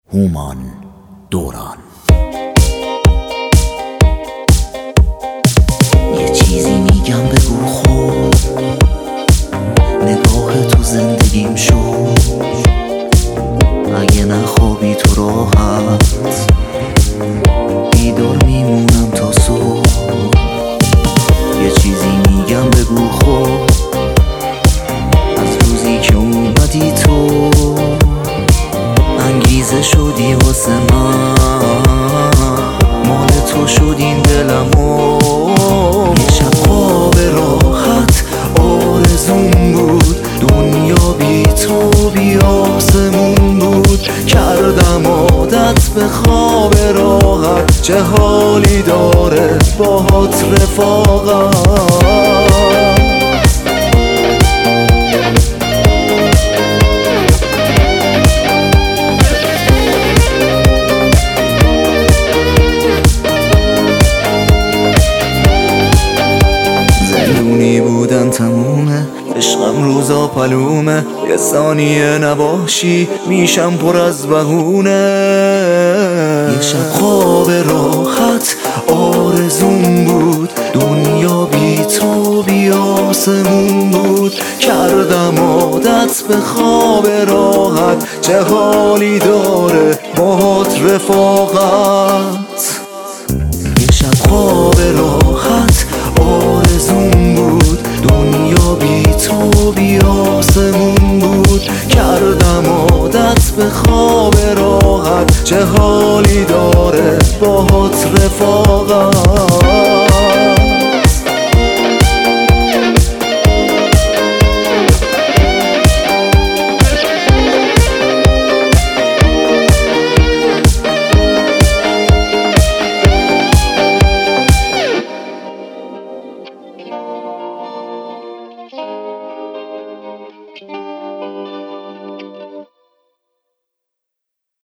هومان دوران. یه چیزی میگم بگو خوب، نگاه تو زندگیم شد. اگه نخوابی تو راحت بیدار میمونم تا صبح. یه چیزی میگم بگو خوب، از روزی که اومدی تو انگیزه شدی واسه من، مال تو شد این دلمو. یه شب خواب راحت آرزوم بود، دنیا بی تو بی آسمون بود. کردم عادت به خواب راحت، چه حالی داره باهات رفاقت. بودن تمومه، عشقم روزا پلومه. یه ثانیه نباشی میشم پر از بهونه. یه شب خواب راحت آرزوم بود، دنیا بی تو بی آسمون بود. کردم عادت به خواب راحت، چه حالی داره باهات رفاقت. یه شب خواب راحت آرزوم بود، دنیا بی تو بی آسمون بود. کردم عادت به خواب راحت، چه حالی داره باهات رفاقت.